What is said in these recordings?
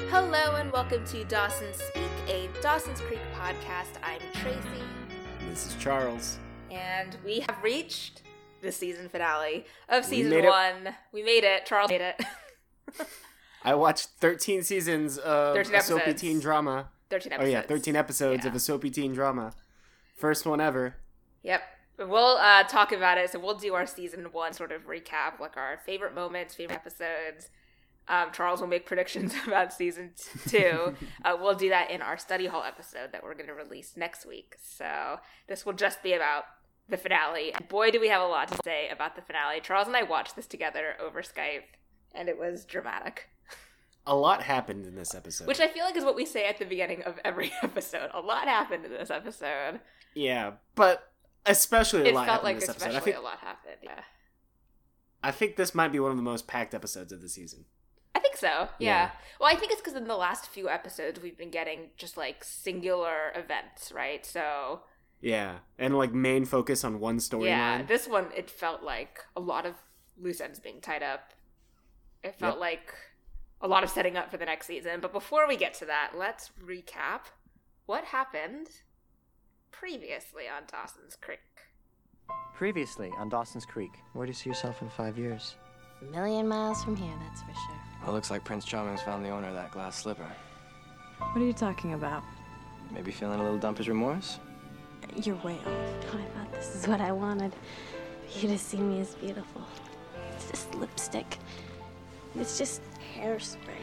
Hello and welcome to Dawson's Speak, a Dawson's Creek podcast. I'm Tracy. This is Charles. And we have reached the season finale of season 1. We made it. Charles made it. I watched 13 seasons of 13 a soapy episodes. teen drama. 13 episodes. Oh yeah, 13 episodes of a soapy teen drama. First one ever. Yep. We'll talk about it. So we'll do our season 1 sort of recap, like our favorite moments, favorite episodes. Charles will make predictions about season 2. We'll do that in our study hall episode that we're going to release next week. So this will just be about the finale. And boy, do we have a lot to say about the finale. Charles and I watched this together over Skype, and it was dramatic. A lot happened in this episode. Which I feel like is what we say at the beginning of every episode. A lot happened in this episode. Yeah, but especially a lot happened in this episode. It felt like especially a lot happened, yeah. I think this might be one of the most packed episodes of the season. I think so, yeah. Well, I think it's because in the last few episodes we've been getting just like singular events, right? So yeah, and like main focus on one storyline. Yeah, this one it felt like a lot of loose ends being tied up. It felt like a lot of setting up for the next season. But before we get to that, let's recap what happened previously on Dawson's Creek. Previously on Dawson's Creek. Where do you see yourself in 5 years? A million miles from here, that's for sure. Well, looks like Prince Charming's found the owner of that glass slipper. What are you talking about? Maybe feeling a little dumpers remorse? You're way off. Oh, I thought this is what I wanted. For you to see me as beautiful. It's just lipstick. It's just hairspray.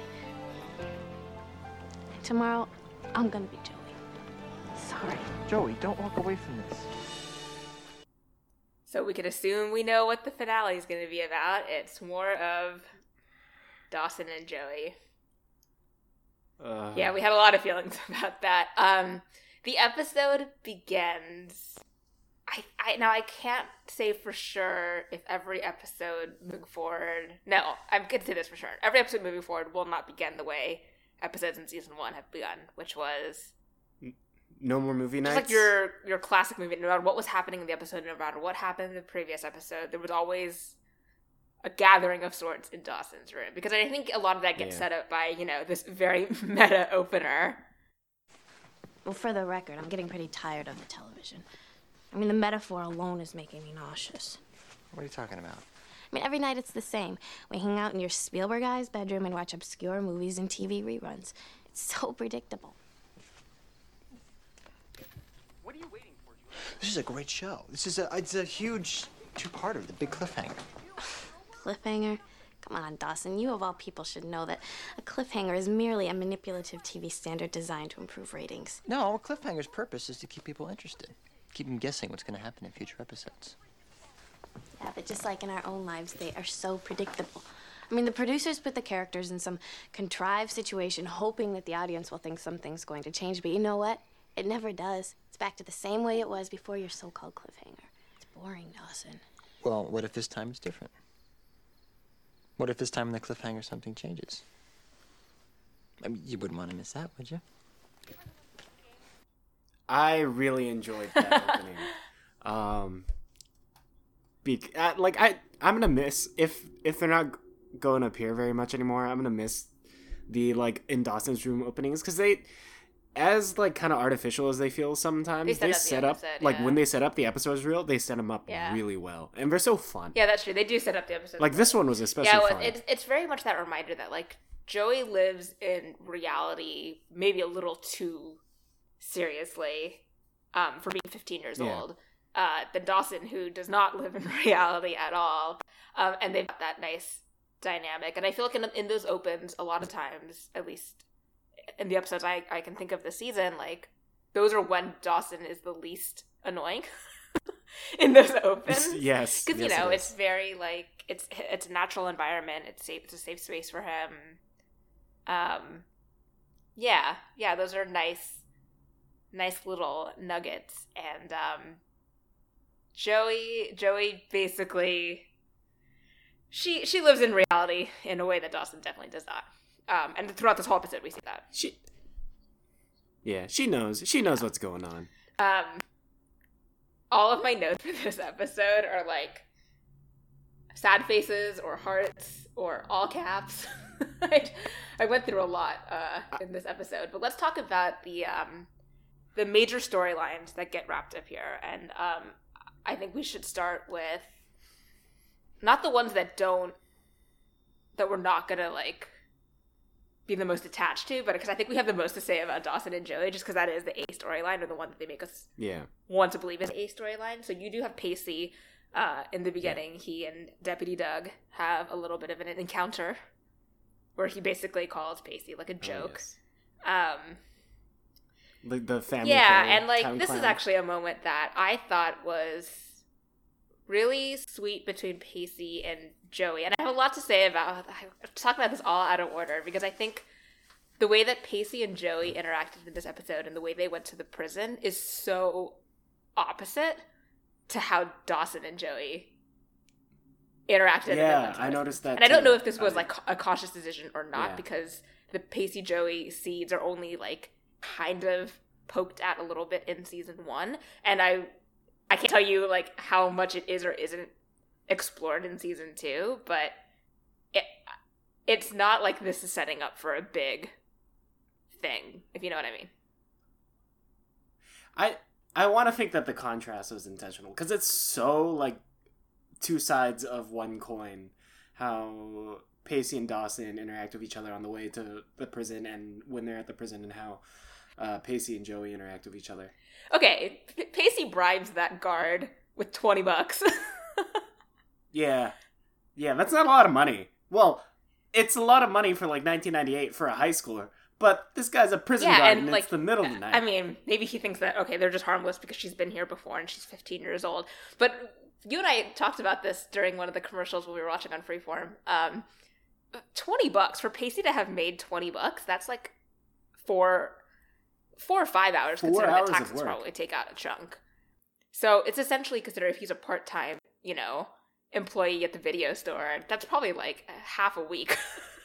Tomorrow, I'm gonna be Joey. Sorry. Joey, don't walk away from this. So we can assume we know what the finale is going to be about. It's more of Dawson and Joey. Yeah, we had a lot of feelings about that. The episode begins. I can't say for sure if every episode moving forward. No, I'm going to say this for sure. Every episode moving forward will not begin the way episodes in season 1 have begun, which was no more movie nights? Just like your classic movie, no matter what was happening in the episode, no matter what happened in the previous episode, there was always a gathering of sorts in Dawson's room. Because I think a lot of that gets set up by, this very meta opener. Well, for the record, I'm getting pretty tired of the television. I mean, the metaphor alone is making me nauseous. What are you talking about? I mean, every night it's the same. We hang out in your Spielberg guy's bedroom and watch obscure movies and TV reruns. It's so predictable. What are you waiting for, Julie? This is a great show. It's a huge two-parter, the big cliffhanger. Cliffhanger? Come on, Dawson. You of all people should know that a cliffhanger is merely a manipulative TV standard designed to improve ratings. No, a cliffhanger's purpose is to keep people interested. Keep them guessing what's going to happen in future episodes. Yeah, but just like in our own lives, they are so predictable. I mean, the producers put the characters in some contrived situation, hoping that the audience will think something's going to change. But you know what? It never does. It's back to the same way it was before your so-called cliffhanger. It's boring, Dawson. Well, what if this time is different? What if this time in the cliffhanger something changes? I mean, you wouldn't want to miss that, would you? I really enjoyed that opening. I'm gonna miss if they're not going up here very much anymore. I'm gonna miss the in Dawson's room openings because they, as kind of artificial as they feel sometimes, they set up when they set up the episodes real, they set them up really well, and they're so fun. Yeah, that's true. They do set up the episodes. This one was especially fun. It's very much that reminder that Joey lives in reality maybe a little too seriously for being 15 years old than Dawson, who does not live in reality at all, and they've got that nice dynamic. And I feel like in those opens, a lot of times, at least in the episodes I can think of this season, those are when Dawson is the least annoying in those opens. Yes, because it's very it's a natural environment. It's safe. It's a safe space for him. Those are nice little nuggets. And Joey basically she lives in reality in a way that Dawson definitely does not. And throughout this whole episode, we see that. She knows what's going on. All of my notes for this episode are sad faces or hearts or all caps. I went through a lot in this episode, but let's talk about the major storylines that get wrapped up here, and I think we should start with not the ones that we're not gonna like be the most attached to, but because I think we have the most to say about Dawson and Joey, just because that is the A storyline, or the one that they make us want to believe is A storyline. So you do have Pacey in the beginning. Yeah. He and Deputy Doug have a little bit of an encounter where he basically calls Pacey like a joke. Oh, yes. The family. Yeah, and like this is actually a moment that I thought was really sweet between Pacey and Joey, and I have a lot to say about. I talk about this all out of order because I think the way that Pacey and Joey interacted in this episode and the way they went to the prison is so opposite to how Dawson and Joey interacted. Yeah, I noticed that. And I don't know if this was like a conscious decision or not, because the Pacey Joey seeds are only like kind of poked at a little bit in season 1, and I can't tell you like how much it is or isn't explored in season 2, but it's not like this is setting up for a big thing, if you know what I mean. I want to think that the contrast was intentional, because it's so like two sides of one coin, how Pacey and Dawson interact with each other on the way to the prison and when they're at the prison, and how Pacey and Joey interact with each other. Okay, Pacey bribes that guard with $20. Yeah, that's not a lot of money. Well, it's a lot of money for like 1998 for a high schooler, but this guy's a prison guard, and like, it's the middle of the night. I mean, maybe he thinks that, okay, they're just harmless because she's been here before and she's 15 years old. But you and I talked about this during one of the commercials when we were watching on Freeform. $20 for Pacey to have made $20, that's like 4 or 5 hours, considering that taxes probably take out a chunk. So it's essentially considered, if he's a part-time, employee at the video store, that's probably like half a week.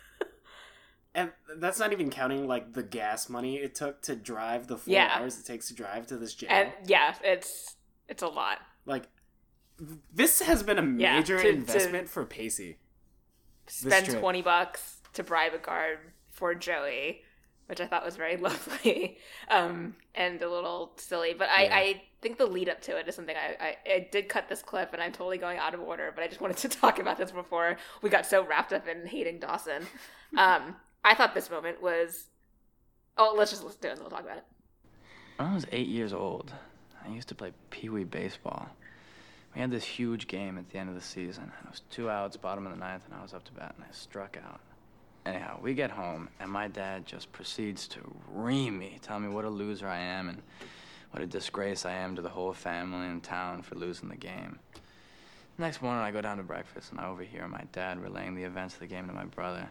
And that's not even counting like the gas money it took to drive the 4 hours it takes to drive to this jail. And it's a lot. Like, this has been a major investment for Pacey. Spend $20 to bribe a guard for Joey, which I thought was very lovely, and a little silly. But I think the lead up to it is something I did cut this clip, and I'm totally going out of order, but I just wanted to talk about this before we got so wrapped up in hating Dawson. I thought this moment was... Oh, let's just listen to it and we'll talk about it. When I was 8 years old, I used to play Pee-wee baseball. We had this huge game at the end of the season, and it was 2 outs, bottom of the ninth, and I was up to bat, and I struck out. Anyhow, we get home, and my dad just proceeds to ream me, tell me what a loser I am and what a disgrace I am to the whole family and town for losing the game. The next morning, I go down to breakfast, and I overhear my dad relaying the events of the game to my brother.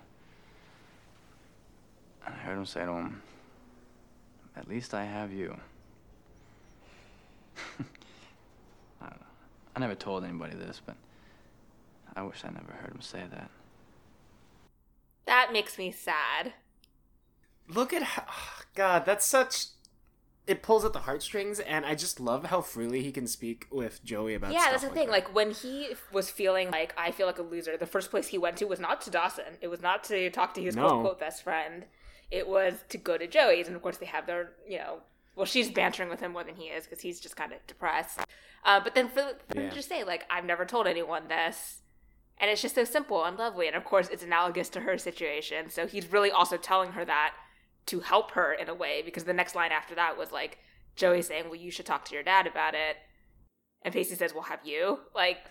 And I heard him say to him, "At least I have you." I don't know. I never told anybody this, but I wish I never heard him say that. That makes me sad. Look at how... God, that's such... It pulls at the heartstrings, and I just love how freely he can speak with Joey about stuff. Yeah, that's the thing. Like, when he was feeling like, I feel like a loser, the first place he went to was not to Dawson. It was not to talk to his quote-unquote best friend. It was to go to Joey's, and of course they have their, well, she's bantering with him more than he is, because he's just kind of depressed. But then for him to just say, like, I've never told anyone this, and it's just so simple and lovely, and of course it's analogous to her situation, so he's really also telling her that to help her in a way, because the next line after that was, like, Joey saying, well, you should talk to your dad about it, and Pacey says, well, have you?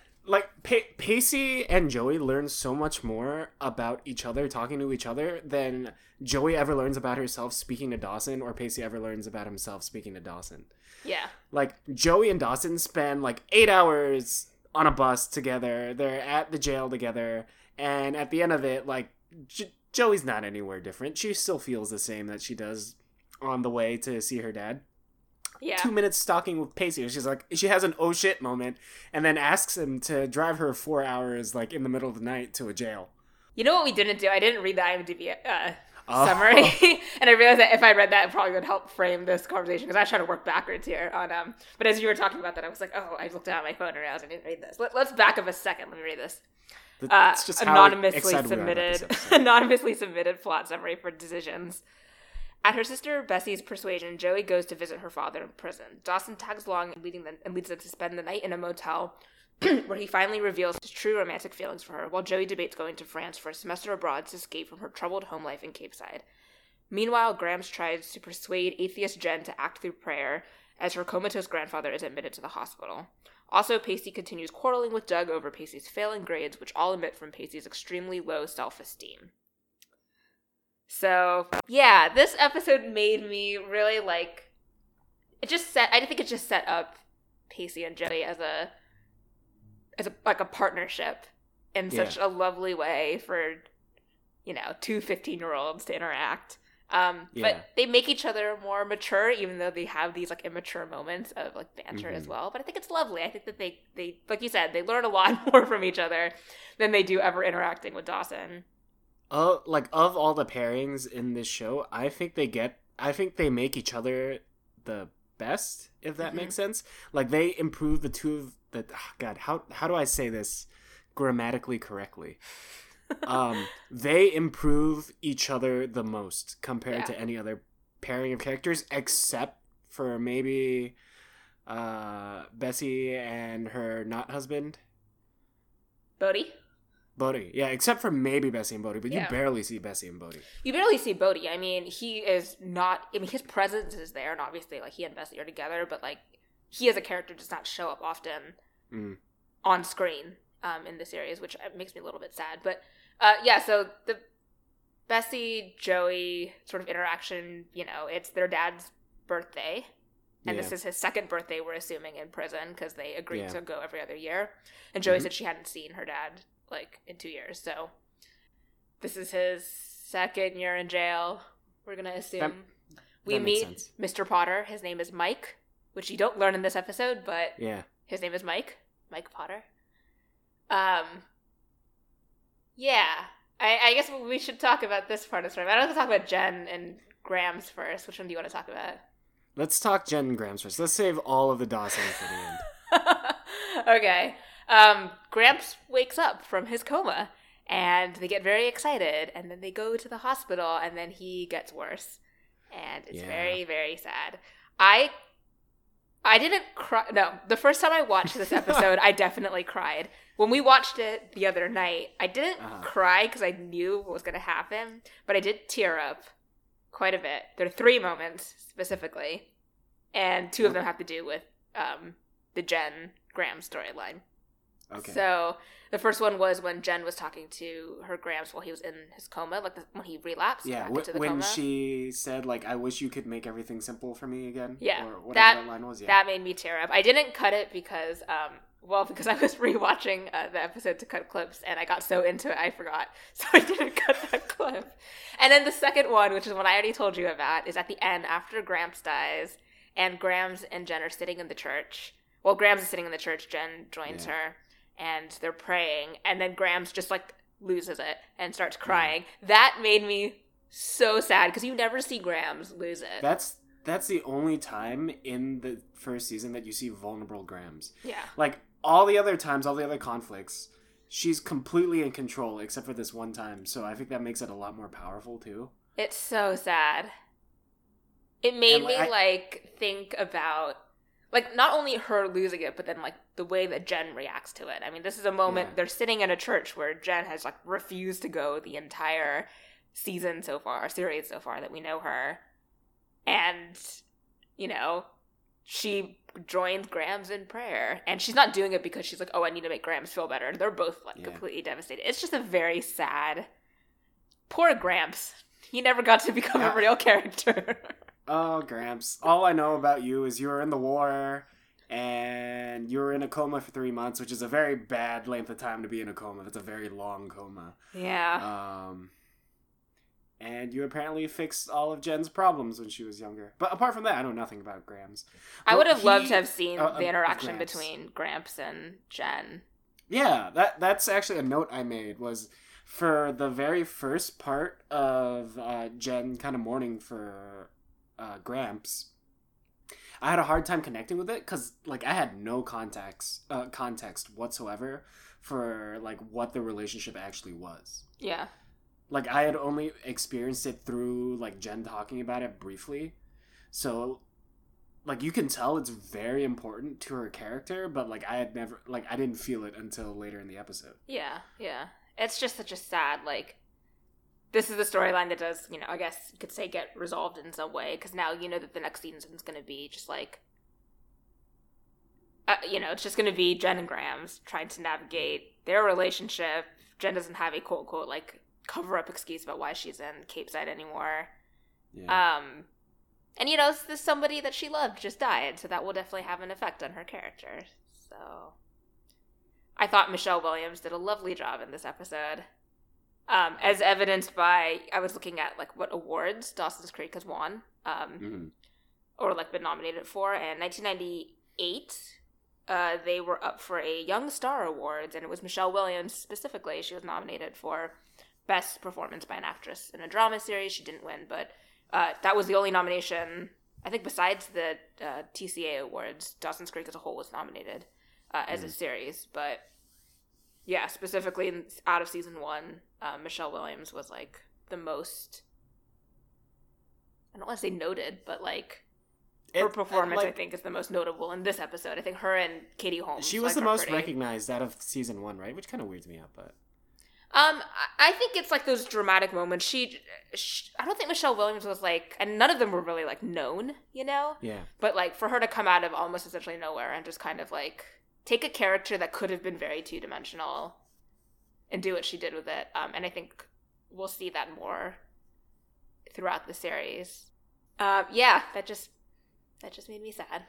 Pacey and Joey learn so much more about each other, talking to each other, than Joey ever learns about herself speaking to Dawson, or Pacey ever learns about himself speaking to Dawson. Yeah. Like, Joey and Dawson spend, 8 hours on a bus together. They're at the jail together. And at the end of it, Joey's not anywhere different. She still feels the same that she does on the way to see her dad. Yeah. 2 minutes stalking with Pacey. She's like, she has an oh shit moment and then asks him to drive her 4 hours, in the middle of the night to a jail. You know what we didn't do? I didn't read the IMDb summary. And I realized that if I read that, it probably would help frame this conversation, because I was trying to work backwards here on, but as you were talking about that, I was like, oh, I looked down at my phone and realized I didn't read this. Let's back up a second. Let me read this. That's just how anonymously excited we are about this submitted episode. anonymously submitted plot summary for decisions. At her sister Bessie's persuasion, Joey goes to visit her father in prison. Dawson tags along and leads them to spend the night in a motel where he finally reveals his true romantic feelings for her, while Joey debates going to France for a semester abroad to escape from her troubled home life in Cape Side. Meanwhile, Grams tries to persuade atheist Jen to act through prayer as her comatose grandfather is admitted to the hospital. Also, Pacey continues quarreling with Doug over Pacey's failing grades, which all emit from Pacey's extremely low self-esteem. So, yeah, this episode made me really like... I think it just set up Pacey and Joey as a partnership in such a lovely way for, two 15-year-olds to interact. But they make each other more mature, even though they have these like immature moments of like banter as well. But I think it's lovely. I think that they like you said, they learn a lot more from each other than they do ever interacting with Dawson. Of all the pairings in this show, I think they make each other the best, if that makes sense. Like they improve the two of the God, how do I say this grammatically correctly? They improve each other the most compared to any other pairing of characters, except for maybe Bessie and her not husband. Bodhi, yeah, except for maybe Bessie and Bodhi, but you barely see Bessie and Bodhi. You barely see Bodhi. I mean, he is not... I mean, his presence is there, and obviously, like, he and Bessie are together, but, like, he as a character does not show up often on screen in the series, which makes me a little bit sad. But, so the Bessie-Joey sort of interaction, it's their dad's birthday, and this is his second birthday, we're assuming, in prison, because they agreed to go every other year. And Joey said she hadn't seen her dad like in 2 years, so this is his second year in jail. We're gonna assume we meet Mr. Potter. His name is Mike, which you don't learn in this episode, but his name is Mike Potter. I guess we should talk about this part of the story. I don't want to talk about Jen and Grams first. Which one do you want to talk about? Let's talk Jen and Grams first. Let's save all of the Dawson for the end. Okay. Gramps wakes up from his coma, and they get very excited, and then they go to the hospital, and then he gets worse, and it's very, very sad. I didn't cry. No, the first time I watched this episode, I definitely cried. When we watched it the other night, I didn't cry because I knew what was going to happen, but I did tear up quite a bit. There are 3 moments specifically, and 2 of them have to do with the Jen Graham storyline. Okay. So the first one was when Jen was talking to her Grams while he was in his coma, like when he relapsed. Yeah, when coma. She said, like, I wish you could make everything simple for me again. Yeah. Or whatever that line was. Yeah. That made me tear up. I didn't cut it because, because I was rewatching the episode to cut clips, and I got so into it I forgot. So I didn't cut that clip. And then the second one, which is one I already told you about, is at the end after Gramps dies, and Grams and Jen are sitting in the church. Well, Grams is sitting in the church, Jen joins her. And they're praying, and then Grams just, like, loses it and starts crying. That made me so sad, because you never see Grams lose it. That's the only time in the first season that you see vulnerable Grams. Yeah. Like, all the other times, all the other conflicts, she's completely in control, except for this one time. So I think that makes it a lot more powerful, too. It's so sad. It made me, think about... Like, not only her losing it, but then, like, the way that Jen reacts to it. I mean, this is a moment, they're sitting in a church where Jen has, like, refused to go the entire series so far that we know her. And, she joins Grams in prayer. And she's not doing it because she's like, oh, I need to make Grams feel better. They're both, like, completely devastated. It's just a very sad... Poor Gramps. He never got to become a real character. Oh, Gramps. All I know about you is you were in the war, and you were in a coma for 3 months, which is a very bad length of time to be in a coma. It's a very long coma. Yeah. And you apparently fixed all of Jen's problems when she was younger. But apart from that, I know nothing about Grams. I would have loved to have seen the interaction between Gramps and Jen. Yeah, that's actually a note I made, was for the very first part of Jen kind of mourning for... Gramps, I had a hard time connecting with it because like I had no context whatsoever for like what the relationship actually was. Yeah. Like I had only experienced it through like Jen talking about it briefly, so like you can tell it's very important to her character, but like I didn't feel it until later in the episode. Yeah. It's just such a sad, like, this is the storyline that does, you know, I guess you could say get resolved in some way, because now you know that the next season's going to be just like, you know, it's just going to be Jen and Grams trying to navigate their relationship. Jen doesn't have a quote-unquote, like, cover-up excuse about why she's in Cape Side anymore. Yeah. And, you know, this somebody that she loved just died, so that will definitely have an effect on her character. So I thought Michelle Williams did a lovely job in this episode. As evidenced by, I was looking at, like, what awards Dawson's Creek has won, or, like, been nominated for. And 1998, they were up for a Young Star Awards, and it was Michelle Williams specifically. She was nominated for Best Performance by an Actress in a Drama Series. She didn't win, but that was the only nomination. I think besides the TCA Awards, Dawson's Creek as a whole was nominated as a series. But yeah, specifically out of season 1, Michelle Williams was like the most, I don't want to say noted, but like her performance, I think, is the most notable in this episode. I think her and Katie Holmes. She was the most recognized out of season 1, right? Which kind of weirds me out, but I think it's like those dramatic moments. She I don't think Michelle Williams was like, and none of them were really like known, you know? Yeah. But like for her to come out of almost essentially nowhere and just kind of like take a character that could have been very two-dimensional and do what she did with it. And I think we'll see that more throughout the series. Yeah, that just made me sad.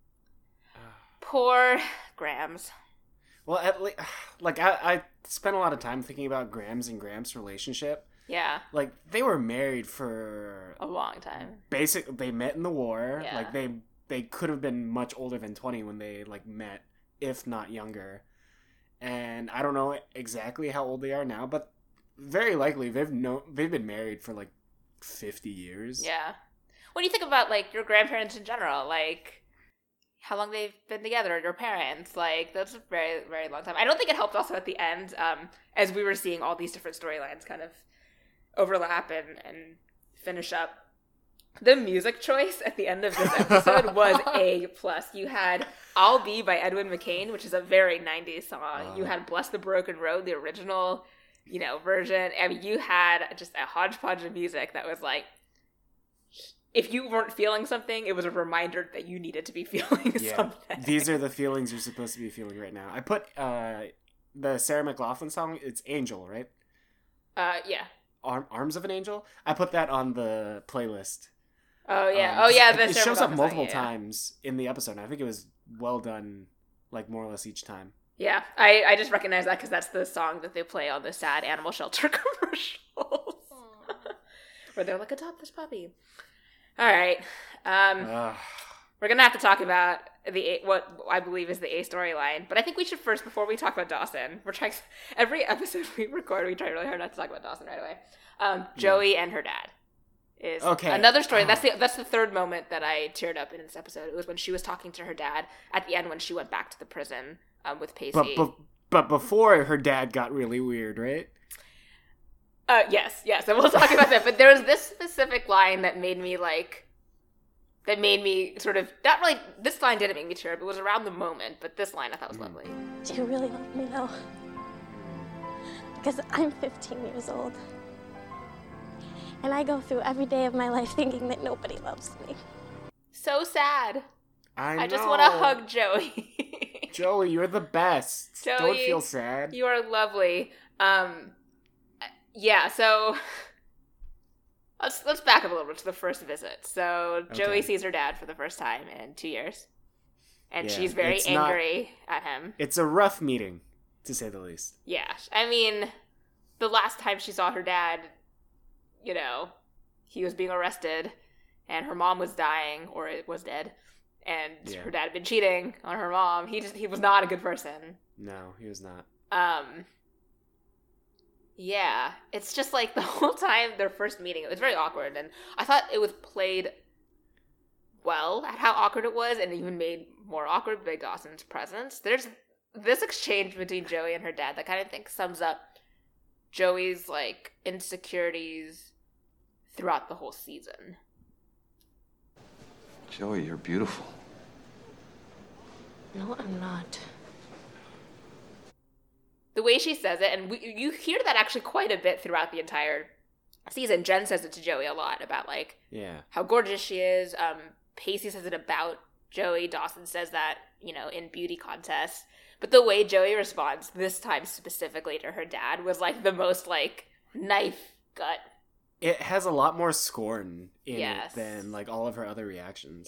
Poor Grams. Well, I spent a lot of time thinking about Grams and Gramps' relationship. Yeah. Like, they were married for a long time. They met in the war. Yeah. Like, they could have been much older than 20 when they, like, met, if not younger. And I don't know exactly how old they are now, but very likely they've been married for, like, 50 years. Yeah. When you think about, like, your grandparents in general, like, how long they've been together, your parents, like, that's a very, very long time. I don't think it helped also at the end, as we were seeing all these different storylines kind of overlap and finish up. The music choice at the end of this episode was A+. You had I'll Be by Edwin McCain, which is a very 90s song. You had Bless the Broken Road, the original, you know, version. I mean, you had just a hodgepodge of music that was like, if you weren't feeling something, it was a reminder that you needed to be feeling something. These are the feelings you're supposed to be feeling right now. I put the Sarah McLachlan song, it's Angel, right? Yeah. Arms of an Angel? I put that on the playlist. Oh, yeah. It shows up multiple times in the episode, and I think it was well done, like, more or less each time. Yeah, I just recognize that because that's the song that they play on the sad animal shelter commercials. Where they're like, adopt this puppy. All right. We're going to have to talk about what I believe is the A storyline. But I think we should first, before we talk about Dawson, every episode we record, we try really hard not to talk about Dawson right away. Joey and her dad is another story. That's the third moment that I teared up in this episode. It was when she was talking to her dad at the end when she went back to the prison with Pacey. But before her dad got really weird, right? Yes, and we'll talk about that. But there was this specific line that made me sort of, not really, this line didn't make me tear up. It was around the moment, but this line I thought was lovely. Do you really love me now? Because I'm 15 years old. And I go through every day of my life thinking that nobody loves me. So sad. I just want to hug Joey. Joey, you're the best. Joey, don't feel sad. You are lovely. Yeah, so let's back up a little bit to the first visit. So Joey sees her dad for the first time in 2 years. And she's very angry at him. It's a rough meeting, to say the least. Yeah. I mean, the last time she saw her dad, you know, he was being arrested and her mom was dying or was dead. And her dad had been cheating on her mom. He was not a good person. No, he was not. Yeah, it's just like the whole time their first meeting, it was very awkward, and I thought it was played well at how awkward it was, and even made more awkward by Dawson's presence. There's this exchange between Joey and her dad that kind of think sums up Joey's like insecurities throughout the whole season. Joey, you're beautiful. No, I'm not. The way she says it, and you hear that actually quite a bit throughout the entire season. Jen says it to Joey a lot about like how gorgeous she is. Pacey says it about Joey. Dawson says that, you know, in beauty contests. But the way Joey responds this time specifically to her dad was like the most like knife gut. It has a lot more scorn in it than like all of her other reactions.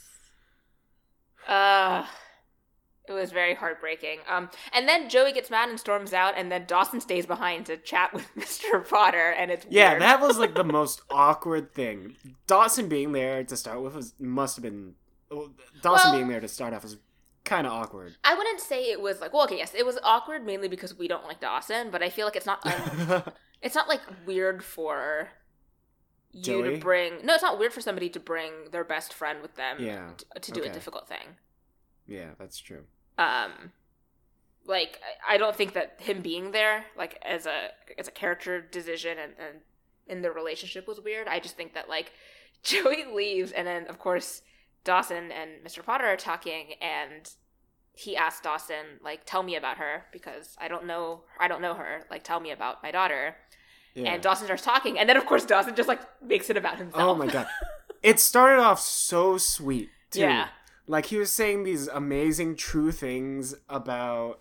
Yes. It was very heartbreaking. And then Joey gets mad and storms out, and then Dawson stays behind to chat with Mr. Potter, and it's weird. Yeah, that was like the most awkward thing. Dawson being there to start with must have been... Dawson being there to start off was kind of awkward. I wouldn't say it was like... Well, okay, yes, it was awkward mainly because we don't like Dawson, but I feel like it's not... it's not like weird for you Joey? to bring... No, it's not weird for somebody to bring their best friend with them to do a difficult thing. Yeah, that's true. Like, I don't think that him being there, like, as a character decision and in the relationship was weird. I just think that, like, Joey leaves, and then, of course, Dawson and Mr. Potter are talking, and he asks Dawson, like, tell me about her, because I don't know her. Like, tell me about my daughter. Yeah. And Dawson starts talking, and then, of course, Dawson just, like, makes it about himself. Oh, my God. It started off so sweet, too. Yeah. Like, he was saying these amazing, true things about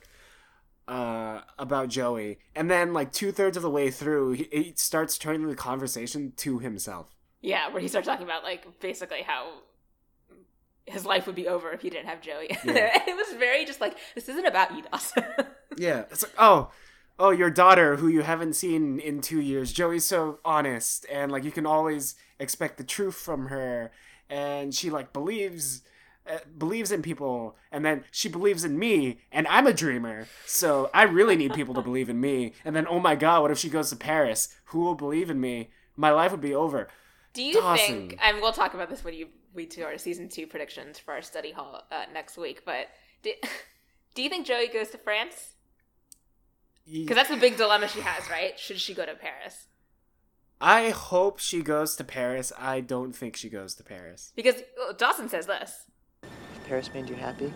Joey. And then, like, 2/3 of the way through, he starts turning the conversation to himself. Yeah, where he starts talking about, like, basically how his life would be over if he didn't have Joey. Yeah. It was very just like, this isn't about you, Dawson. Yeah. It's like, oh, your daughter, who you haven't seen in 2 years. Joey's so honest, and, like, you can always expect the truth from her. And she, like, believes in people, and then she believes in me, and I'm a dreamer, so I really need people to believe in me. And then, oh my God, what if she goes to Paris? Who will believe in me? My life would be over. Do you think, and we'll talk about this when we do our season 2 predictions for our study hall next week, but do you think Joey goes to France? Because that's the big dilemma she has, right? Should she go to Paris? I hope she goes to Paris. I don't think she goes to Paris. Because Dawson says this. Paris made you happy?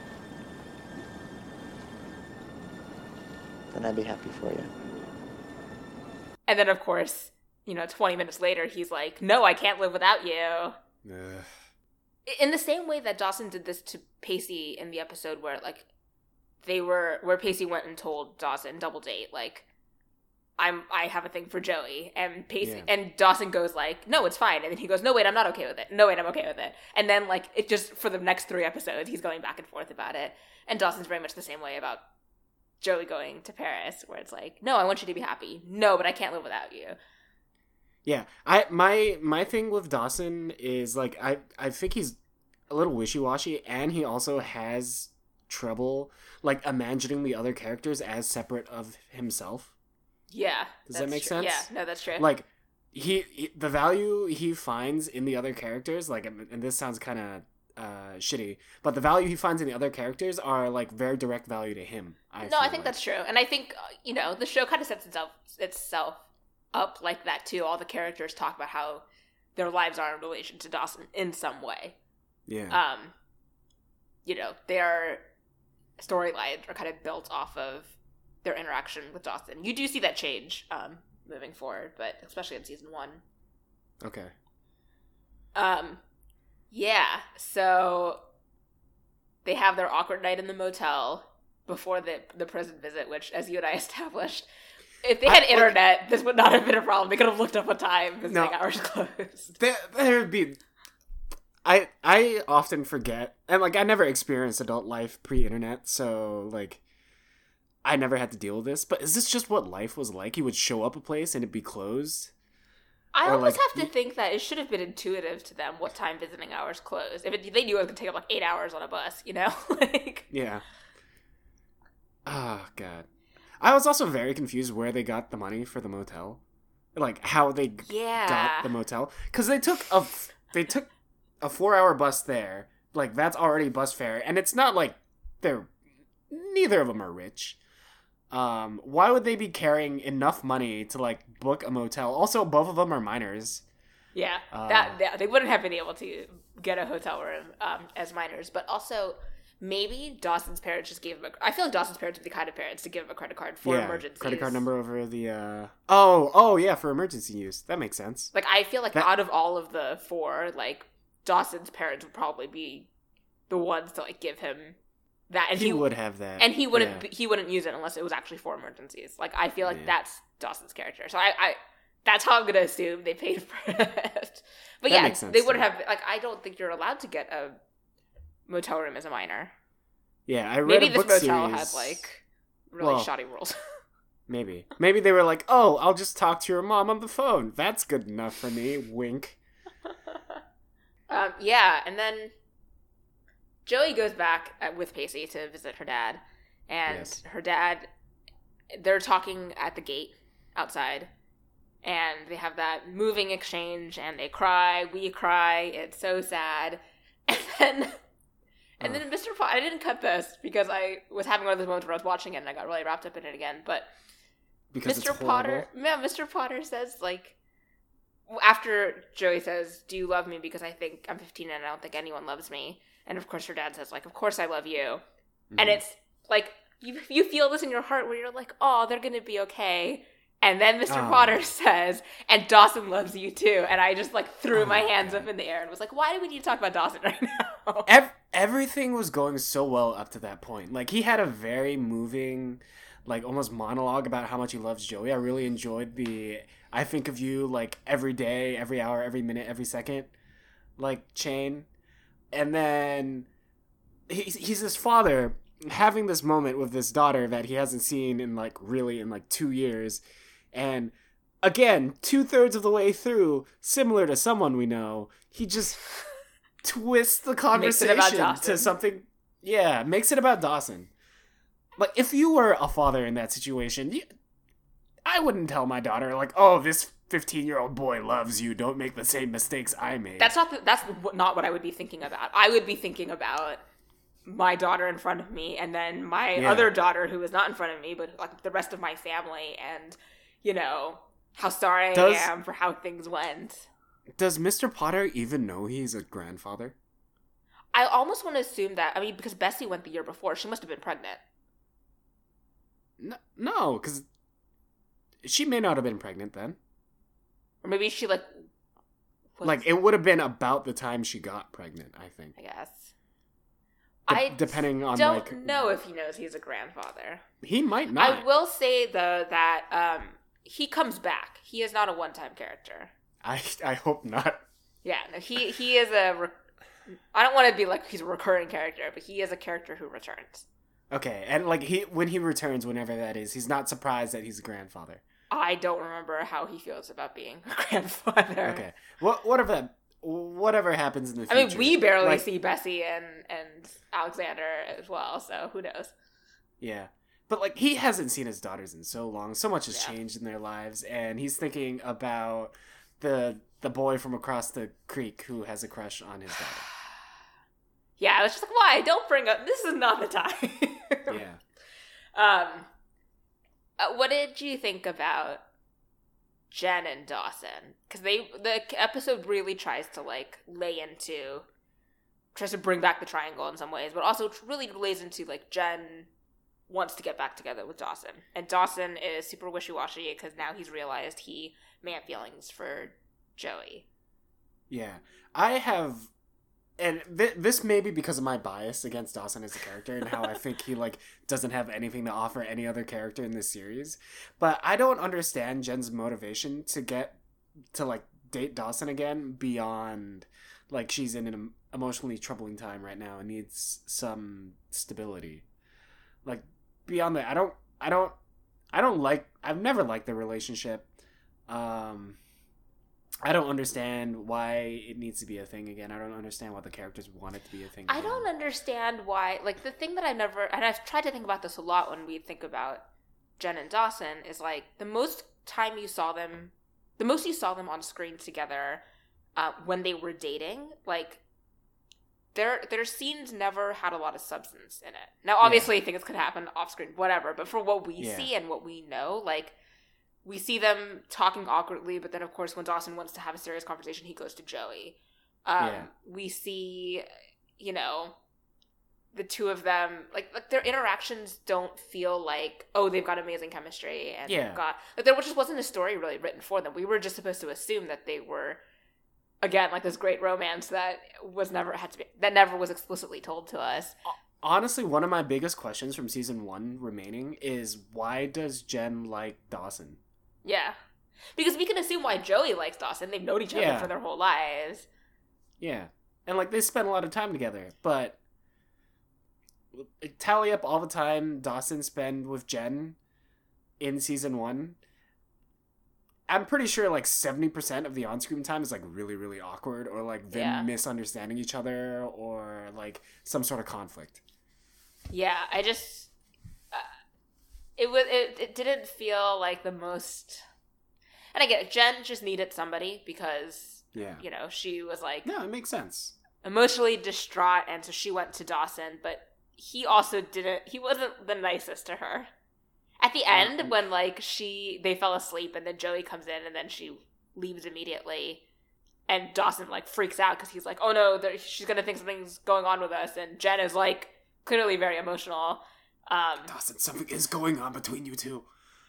Then I'd be happy for you. And then, of course, 20 minutes later, he's like, no, I can't live without you. Ugh. In the same way that Dawson did this to Pacey in the episode where, like, where Pacey went and told Dawson, double date, like, I have a thing for Joey, and Pacey and Dawson goes like, no, it's fine, and then he goes, no, wait, I'm not okay with it. No, wait, I'm okay with it. And then, like, it just, for the next 3 episodes, he's going back and forth about it. And Dawson's very much the same way about Joey going to Paris, where it's like, no, I want you to be happy. No, but I can't live without you. Yeah, my thing with Dawson is, like, I think he's a little wishy-washy, and he also has trouble, like, imagining the other characters as separate of himself. Yeah. Does that make sense? Yeah, no, that's true. Like, he the value he finds in the other characters, like, and this sounds kind of shitty, but the value he finds in the other characters are, like, very direct value to him. I think that's true. And I think, the show kind of sets itself up like that, too. All the characters talk about how their lives are in relation to Dawson in some way. Yeah. Their storylines are kind of built off of their interaction with Dawson. You do see that change moving forward, but especially in season 1. Okay. Yeah, so they have their awkward night in the motel before the prison visit, which, as you and I established, if they had internet, this would not have been a problem. They could have looked up a time visiting hours closed. There would be... I often forget, and, like, I never experienced adult life pre-internet, so, like, I never had to deal with this, but is this just what life was like? You would show up a place and it'd be closed? I almost have to think that it should have been intuitive to them what time visiting hours closed. If they knew it was going to take up, like, 8 hours on a bus, like... Yeah. Oh, God. I was also very confused where they got the money for the motel. Like, how they got the motel. Because they took a 4-hour bus there. Like, that's already bus fare. And it's not like neither of them are rich. Why would they be carrying enough money to, like, book a motel? Also, both of them are minors. Yeah, they wouldn't have been able to get a hotel room as minors. But also, maybe Dawson's parents just gave him I feel like Dawson's parents would be the kind of parents to give him a credit card for emergencies. Credit card number over the, Oh, yeah, for emergency use. That makes sense. Like, I feel like out of all of the 4, like, Dawson's parents would probably be the ones to, like, give him that. And he would have that. And he wouldn't use it unless it was actually for emergencies. Like, I feel like that's Dawson's character. So I that's how I'm going to assume they paid for it. But that makes sense, they would have, like, I don't think you're allowed to get a motel room as a minor. Yeah, I read Maybe a book this motel series. had, like, really shoddy rules. Maybe they were like, oh, I'll just talk to your mom on the phone. That's good enough for me. Wink. Yeah, and then Joey goes back with Pacey to visit her dad, and her dad, they're talking at the gate outside, and they have that moving exchange, and they cry, we cry, it's so sad, and then Mr. Potter, I didn't cut this because I was having one of those moments where I was watching it and I got really wrapped up in it again, but because Mr. Potter says, like, after Joey says, do you love me because I think I'm 15 and I don't think anyone loves me, and of course her dad says, like, of course I love you. Mm-hmm. And it's like you feel this in your heart where you're like, oh, they're gonna be okay. And then Mr. Potter says, and Dawson loves you too. And I just, like, threw my hands up in the air and was like, why do we need to talk about Dawson right now? Everything was going so well up to that point. Like, he had a very moving, like, almost monologue about how much he loves Joey. I really enjoyed the I think of you, like, every day, every hour, every minute, every second, like, chain. And then he's this father having this moment with this daughter that he hasn't seen in, like, really in, like, 2 years. And again, 2/3 of the way through, similar to someone we know, he just twists the conversation to something. Yeah, makes it about Dawson. Like, if you were a father in that situation, I wouldn't tell my daughter, like, oh, this 15-year-old boy loves you, don't make the same mistakes I made. That's not what I would be thinking about. I would be thinking about my daughter in front of me, and then my other daughter who is not in front of me, but, like, the rest of my family, and, you know, how sorry I am for how things went. Does Mr. Potter even know he's a grandfather? I almost want to assume that, I mean, because Bessie went the year before, she must have been pregnant. No, because she may not have been pregnant then. Or maybe she, like... it would have been about the time she got pregnant, I think. I guess. Depending on, don't know if he knows he's a grandfather. He might not. I will say, though, that he comes back. He is not a one-time character. I hope not. Yeah, no, he is I don't want to be like he's a recurring character, but he is a character who returns. Okay, and, like, when he returns, whenever that is, he's not surprised that he's a grandfather. I don't remember how he feels about being a grandfather. Okay, whatever happens in the future. I mean, we barely see Bessie and Alexander as well, so who knows? Yeah. But, like, he hasn't seen his daughters in so long. So much has changed in their lives, and he's thinking about the boy from across the creek who has a crush on his daughter. Yeah, I was just like, why? Don't bring up... This is not the time. Yeah. What did you think about Jen and Dawson? Because the episode really tries to, like, tries to bring back the triangle in some ways, but also really lays into, like, Jen wants to get back together with Dawson. And Dawson is super wishy-washy because now he's realized he may have feelings for Joey. Yeah. I have... And this may be because of my bias against Dawson as a character and how I think he, like, doesn't have anything to offer any other character in this series. But I don't understand Jen's motivation to like, date Dawson again beyond, like, she's in an emotionally troubling time right now and needs some stability. Like, beyond that, I've never liked the relationship. I don't understand why it needs to be a thing again. I don't understand why the characters want it to be a thing again. I don't understand why, like, the thing that I've tried to think about this a lot when we think about Jen and Dawson, is, like, the most you saw them on screen together when they were dating, like, their scenes never had a lot of substance in it. Now, obviously, things could happen off screen, whatever. But for what we see and what we know, like, we see them talking awkwardly. But then, of course, when Dawson wants to have a serious conversation, he goes to Joey. We see, you know, the two of them, like their interactions don't feel like, oh, they've got amazing chemistry and they've got, like, there just wasn't a story really written for them. We were just supposed to assume that they were, again, like this great romance that never was explicitly told to us. Honestly, one of my biggest questions from season 1 remaining is, why does Jen like Dawson? Yeah. Because we can assume why Joey likes Dawson. They've known each other for their whole lives. Yeah. And, like, they spend a lot of time together, but tally up all the time Dawson spend with Jen in season 1, I'm pretty sure, like, 70% of the on-screen time is, like, really, really awkward, or, like, them misunderstanding each other, or, like, some sort of conflict. Yeah, I just... It didn't feel like the most... And I get it, Jen just needed somebody, because, you know, she was, like... No, it makes sense. Emotionally distraught, and so she went to Dawson, but he also he wasn't the nicest to her. At the end, when, like, they fell asleep, and then Joey comes in, and then she leaves immediately, and Dawson, like, freaks out, because he's like, oh no, she's gonna think something's going on with us, and Jen is, like, clearly very emotional. Dawson, something is going on between you two.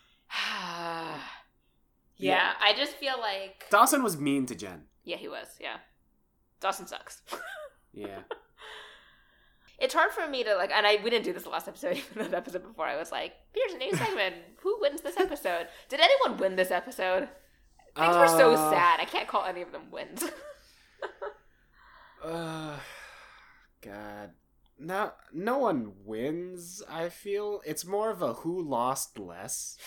Yeah, I just feel like... Dawson was mean to Jen. Yeah, he was, yeah. Dawson sucks. Yeah. It's hard for me to, like, and we didn't do this last episode, even the episode before. I was like, here's a new segment. Who wins this episode? Did anyone win this episode? Things were so sad. I can't call any of them wins. God. No one wins, I feel. It's more of a who lost less.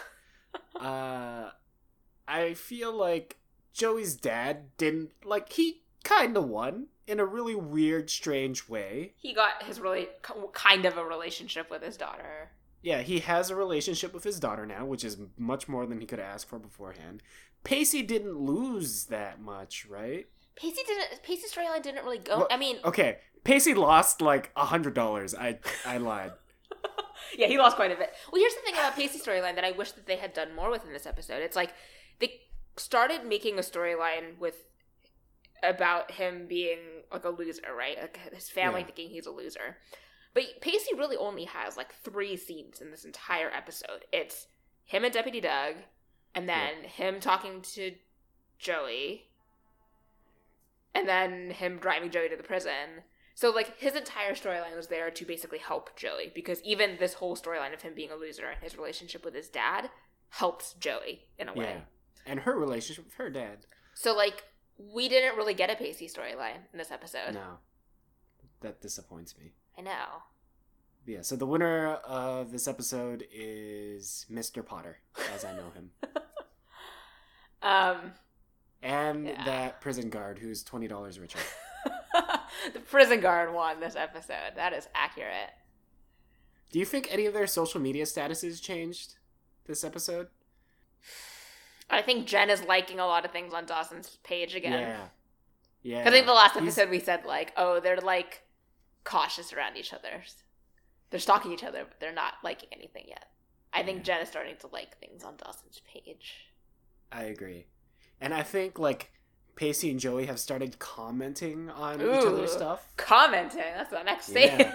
I feel like Joey's dad didn't, like, he kind of won in a really weird, strange way. He got his kind of a relationship with his daughter. Yeah, he has a relationship with his daughter now, which is much more than he could ask for beforehand. Pacey didn't lose that much, right? Pacey's storyline didn't really go. Well, I mean, okay, Pacey lost like $100. I lied. Yeah, he lost quite a bit. Well, here's the thing about Pacey's storyline that I wish that they had done more with in this episode. It's like they started making a storyline about him being like a loser, right? Like his family thinking he's a loser. But Pacey really only has like 3 scenes in this entire episode. It's him and Deputy Doug, and then him talking to Joey, and then him driving Joey to the prison. So, like, his entire storyline was there to basically help Joey, because even this whole storyline of him being a loser and his relationship with his dad helps Joey in a way. Yeah, and her relationship with her dad. So, like, we didn't really get a Pacey storyline in this episode. No. That disappoints me. I know. Yeah, so the winner of this episode is Mr. Potter, as I know him. And that prison guard who's $20 richer. The prison guard won this episode. That is accurate. Do you think any of their social media statuses changed this episode? I think Jen is liking a lot of things on Dawson's page again. Yeah. I think the last episode we said, like, oh, they're, like, cautious around each other. They're stalking each other, but they're not liking anything yet. I think Jen is starting to like things on Dawson's page. I agree. And I think, like, Pacey and Joey have started commenting on each other's stuff. Commenting? That's the next thing.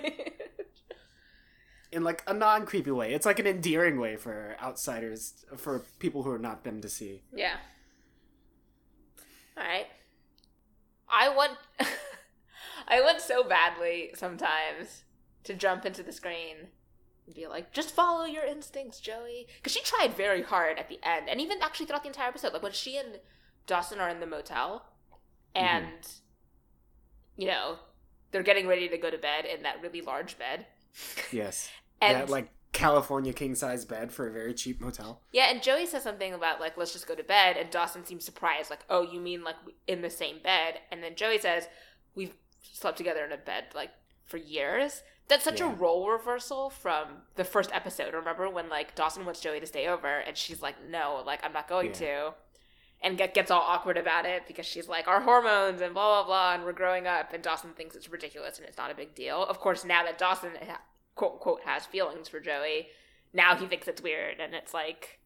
In, like, a non-creepy way. It's, like, an endearing way for outsiders, for people who are not them to see. Yeah. Alright. I want so badly sometimes to jump into the screen and be like, just follow your instincts, Joey. Because she tried very hard at the end, and even actually throughout the entire episode. Like, when she and Dawson are in the motel, and, you know, they're getting ready to go to bed in that really large bed. Yes. And that, like, California king-size bed for a very cheap motel. Yeah, and Joey says something about, like, let's just go to bed, and Dawson seems surprised, like, oh, you mean, like, in the same bed? And then Joey says, we've slept together in a bed, like, for years. That's such a role reversal from the first episode. Remember when, like, Dawson wants Joey to stay over, and she's like, no, like, I'm not going to. and gets all awkward about it because she's like, our hormones and blah, blah, blah, and we're growing up, and Dawson thinks it's ridiculous and it's not a big deal. Of course, now that Dawson, quote, unquote, has feelings for Joey, now he thinks it's weird, and it's like...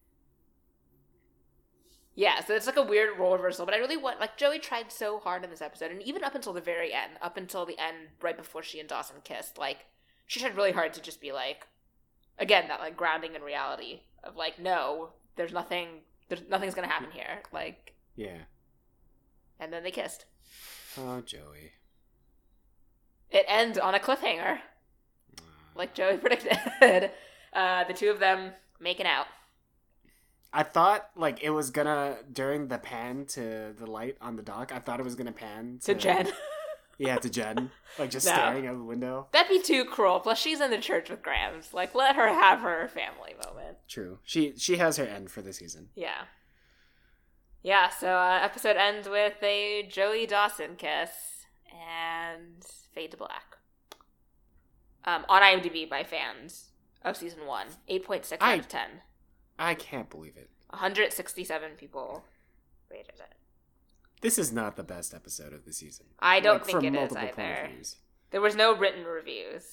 Yeah, so it's like a weird role reversal, but I really want, like, Joey tried so hard in this episode, and even up until the very end, up until the end, right before she and Dawson kissed, like, she tried really hard to just be like, again, that, like, grounding in reality of, like, no, nothing's gonna happen here, like... Yeah. And then they kissed. Oh, Joey. It ends on a cliffhanger, like Joey predicted. The two of them making out. I thought, like, it was gonna, during the pan to the light on the dock, I thought it was gonna pan To Jen. Yeah, to Jen. Like, just No. staring out the window. That'd be too cruel. Plus, she's in the church with Grams. Like, let her have her family moment. True. She has her end for the season. Yeah. Yeah, so episode ends with a Joey Dawson kiss and fade to black. On IMDb by fans of season 1, 8.6 out of 10. I can't believe it. 167 people rated it. This is not the best episode of the season. I don't Like, think from it is multiple point of either. views. There was no written reviews.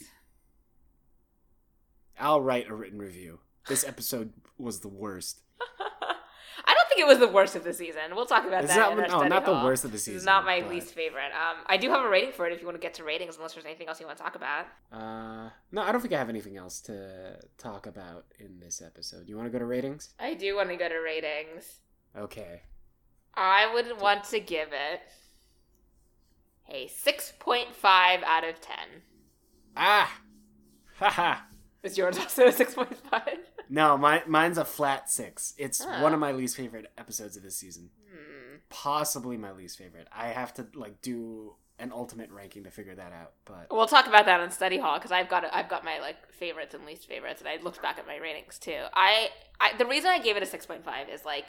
I'll write a written review. This episode was the worst. I don't think it was the worst of the season. We'll talk about It's that not- in our no, study not the hall. worst of the This is season, not my but- least favorite. I do have a rating for it if you want to get to ratings, unless there's anything else you want to talk about. No, I don't think I have anything else to talk about in this episode. You want to go to ratings? I do want to go to ratings. Okay. I would want to give it a 6.5 out of 10. Ah! Haha! Is yours also a 6.5? No, mine's a flat 6. It's Ah. one of my least favorite episodes of this season. Possibly my least favorite. I have to, like, do an ultimate ranking to figure that out, but... We'll talk about that on study hall because I've got my like favorites and least favorites, and I looked back at my ratings too. I the reason I gave it a 6.5 is like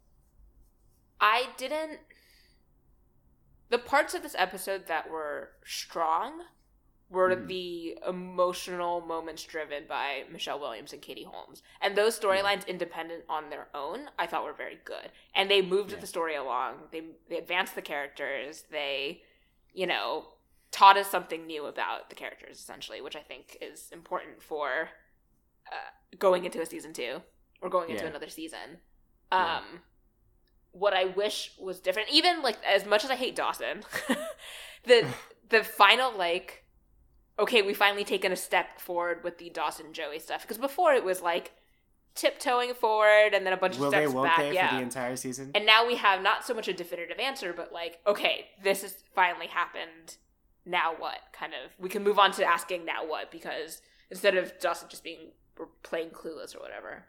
I didn't. The parts of this episode that were strong were the emotional moments driven by Michelle Williams and Katie Holmes. And those storylines, independent on their own, I thought were very good. And they moved the story along. They advanced the characters. They, taught us something new about the characters, essentially, which I think is important for going into a season 2 or going into another season. What I wish was different, even, like, as much as I hate Dawson, the final, like, okay, we finally taken a step forward with the Dawson-Joey stuff. Because before it was, like, tiptoeing forward and then a bunch of steps won't back. they for the entire season? And now we have not so much a definitive answer, but, like, okay, this has finally happened. Now what? Kind of. We can move on to asking now what, because instead of Dawson just being playing clueless or whatever.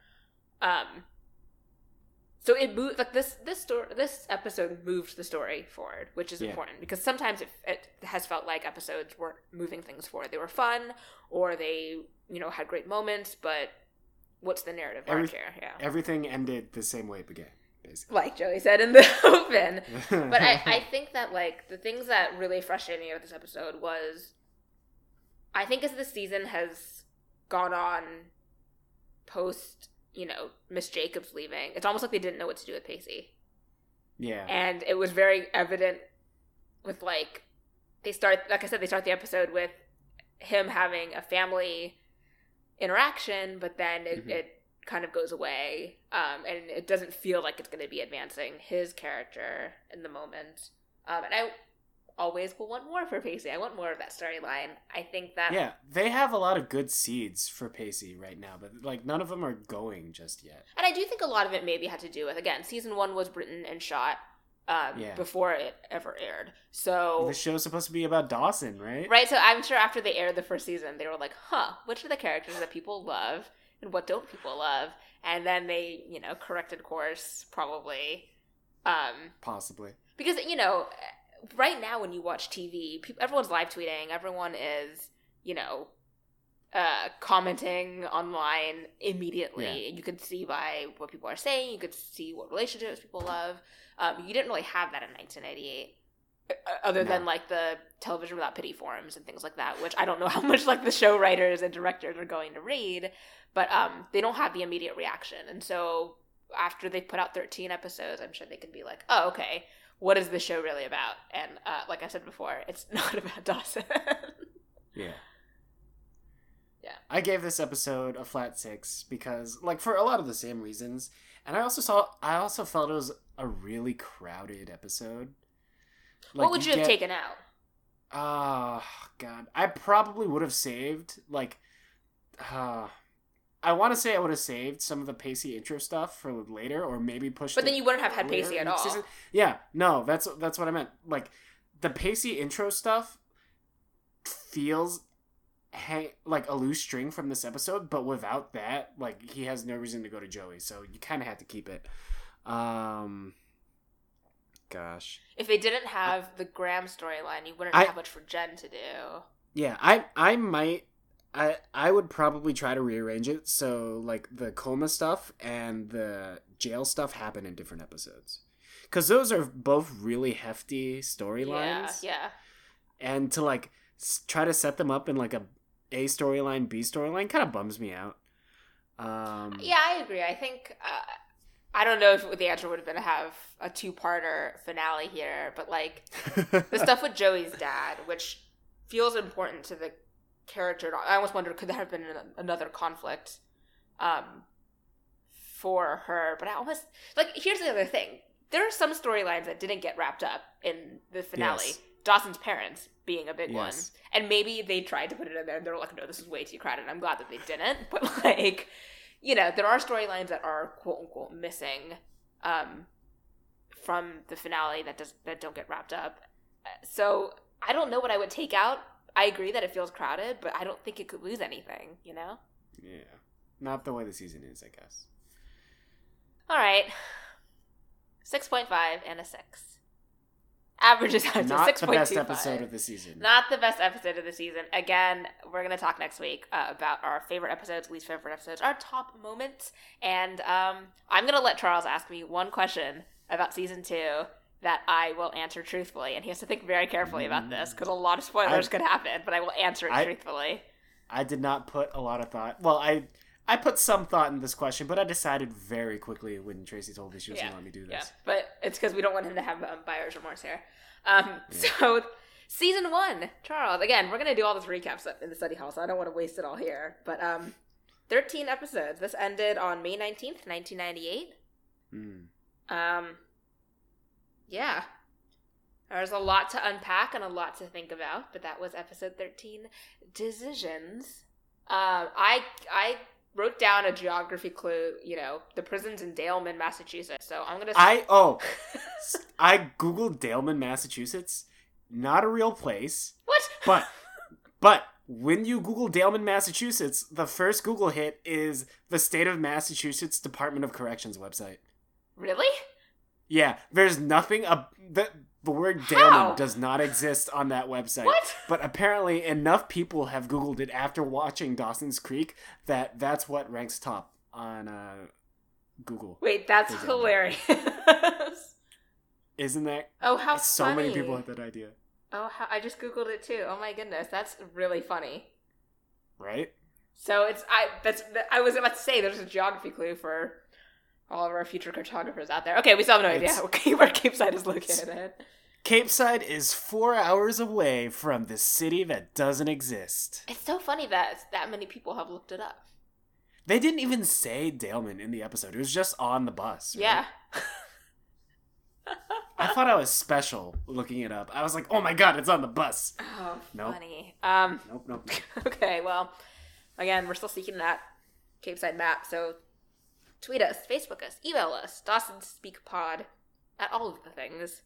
So it moved, like, this episode moved the story forward, which is important, because sometimes it has felt like episodes weren't moving things forward. They were fun, or they, had great moments, but what's the narrative arc here? Yeah. Everything ended the same way it began, basically. Like Joey said in the open. But I think that, like, the things that really frustrated me with this episode was, I think as the season has gone on post, Miss Jacobs leaving, it's almost like they didn't know what to do with Pacey. Yeah. And it was very evident with, like, they start the episode with him having a family interaction, but then it kind of goes away, and it doesn't feel like it's going to be advancing his character in the moment. And I always will want more for Pacey. I want more of that storyline. I think that... Yeah, they have a lot of good seeds for Pacey right now, but, like, none of them are going just yet. And I do think a lot of it maybe had to do with, again, season 1 was written and shot before it ever aired. So... The show's supposed to be about Dawson, right? Right, so I'm sure after they aired the first season, they were like, which are the characters that people love and what don't people love? And then they, corrected course, probably. Possibly. Because, right now when you watch TV, everyone's live tweeting, everyone is, commenting online immediately. Yeah. You could see by what people are saying, you could see what relationships people love. You didn't really have that in 1998. Other than, like, the Television Without Pity forums and things like that, which I don't know how much, like, the show writers and directors are going to read, but they don't have the immediate reaction. And so after they put out 13 episodes, I'm sure they could be like, oh, okay, what is this show really about? And like I said before, it's not about Dawson. Yeah. Yeah. I gave this episode a flat 6 because, like, for a lot of the same reasons. And I also felt it was a really crowded episode. Like, what would you have taken out? Oh, God. I probably would have saved, like, I want to say I would have saved some of the Pacey intro stuff for later, or maybe pushed But it then you wouldn't have had earlier Pacey in at the all. season. Yeah, no, that's what I meant. Like, the Pacey intro stuff feels like a loose string from this episode, but without that, like, he has no reason to go to Joey, so you kind of have to keep it. Gosh. If they didn't have the Graham storyline, you wouldn't have much for Jen to do. Yeah, I would probably try to rearrange it so, like, the coma stuff and the jail stuff happen in different episodes. Because those are both really hefty storylines. Yeah. And to, like, try to set them up in, like, a storyline, B storyline kind of bums me out. Yeah, I agree. I think, I don't know if the answer would have been to have a 2-parter finale here, but, like, the stuff with Joey's dad, which feels important to the character. I almost wonder, could there have been another conflict for her? But I almost, like, here's the other thing. There are some storylines that didn't get wrapped up in the finale. Yes. Dawson's parents being a big one. Yes. And maybe they tried to put it in there and they were like, no, this is way too crowded. I'm glad that they didn't. But, like, you know, there are storylines that are quote unquote missing from the finale that don't get wrapped up. So I don't know what I would take out. I agree that it feels crowded, but I don't think it could lose anything, you know? Yeah. Not the way the season is, I guess. All right. 6.5 and a 6. Averages out to 6.25. Not the best episode of the season. Not the best episode of the season. Again, we're going to talk next week about our favorite episodes, least favorite episodes, our top moments. And I'm going to let Charles ask me one question about season 2 that I will answer truthfully. And he has to think very carefully about this because a lot of spoilers could happen, but I will answer it truthfully. I did not put a lot of thought. Well, I put some thought in this question, but I decided very quickly when Tracy told me she was going to let me do this. Yeah, but it's because we don't want him to have buyer's remorse here. So, season 1, Charles. Again, we're going to do all this recap stuff in the study hall, so I don't want to waste it all here. But 13 episodes. This ended on May 19th, 1998. Yeah. There's a lot to unpack and a lot to think about, but that was episode 13, Decisions. I wrote down a geography clue, you know, the prison's in Daleman, Massachusetts. So I'm going to I googled Daleman, Massachusetts. Not a real place. What? But when you Google Daleman, Massachusetts, the first Google hit is the State of Massachusetts Department of Corrections website. Really? Yeah, there's nothing the word How? Daleman does not exist on that website. What? But apparently enough people have Googled it after watching Dawson's Creek that that's what ranks top on Google. Wait, that's hilarious. Isn't that? Oh, how so funny. many people have that idea. Oh, I just Googled it too. Oh my goodness, that's really funny. Right? So I was about to say there's a geography clue for all of our future cartographers out there. Okay, we still have no idea where Cape Side is located. Cape Side is 4 hours away from the city that doesn't exist. It's so funny that many people have looked it up. They didn't even say Daleman in the episode. It was just on the bus. Right? Yeah. I thought I was special looking it up. I was like, oh my god, it's on the bus. Oh, Nope. funny. Nope. Okay, well, again, we're still seeking that Cape Side map, so tweet us, Facebook us, email us, DawsonSpeakPod, at all of the things.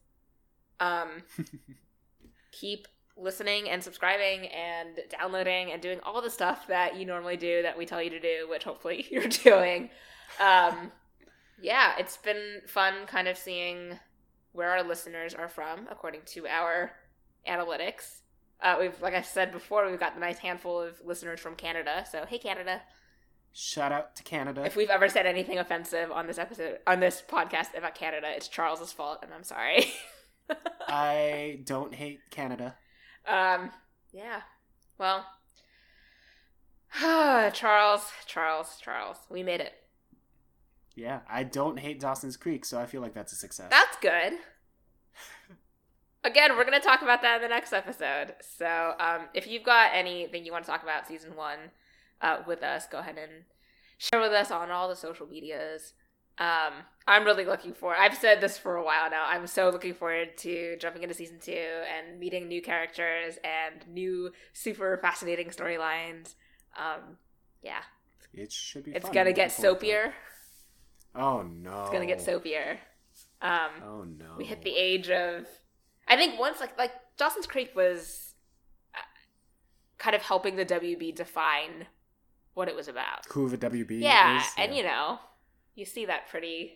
Keep listening and subscribing and downloading and doing all the stuff that you normally do that we tell you to do, which hopefully you're doing. Yeah, it's been fun kind of seeing where our listeners are from according to our analytics. Like I said before, we've got the nice handful of listeners from Canada, so hey Canada. Shout out to Canada. If we've ever said anything offensive on this podcast about Canada, it's Charles's fault, and I'm sorry. I don't hate Canada. Yeah. Well, Charles, we made it. Yeah, I don't hate Dawson's Creek, so I feel like that's a success. That's good. Again, we're going to talk about that in the next episode. So if you've got anything you want to talk about season 1 with us, go ahead and share with us on all the social medias. I'm really looking forward. I've said this for a while now. I'm so looking forward to jumping into season 2 and meeting new characters and new super fascinating storylines. Yeah. It should be It's fun. going to get soapier. Oh, no. It's going to get soapier. Oh, no. We hit the age of... I think once, like Dawson's Creek was kind of helping the WB define what it was about. Who the WB yeah, is. And you see that pretty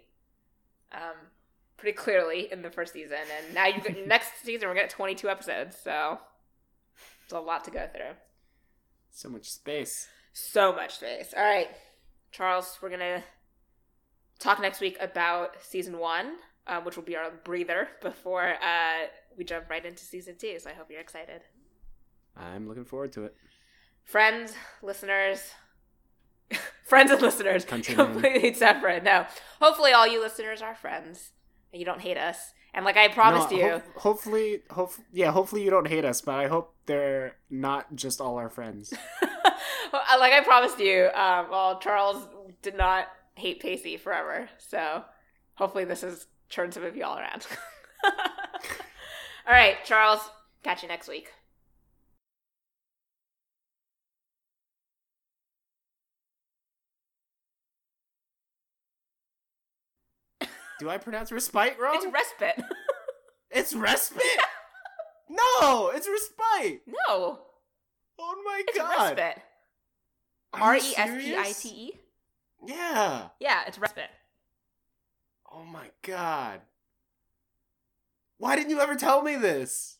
clearly in the first season. And now next season we're getting 22 episodes, so it's a lot to go through. So much space. So much space. All right, Charles, we're going to talk next week about season 1. Which will be our breather before we jump right into season 2. So I hope you're excited. I'm looking forward to it. Friends, listeners, friends and listeners, Countrymen. Completely separate. No, hopefully all you listeners are friends and you don't hate us. And like I promised you, hopefully you don't hate us, but I hope they're not just all our friends. like I promised you. Well, Charles did not hate Pacey forever, so hopefully this has turned some of you all around. All right, Charles, catch you next week. Do I pronounce respite wrong? It's respite. It's respite? No, it's respite. No. Oh my It's god. respite. Are you Respite? serious? Yeah. Yeah, it's respite. Oh my god. Why didn't you ever tell me this?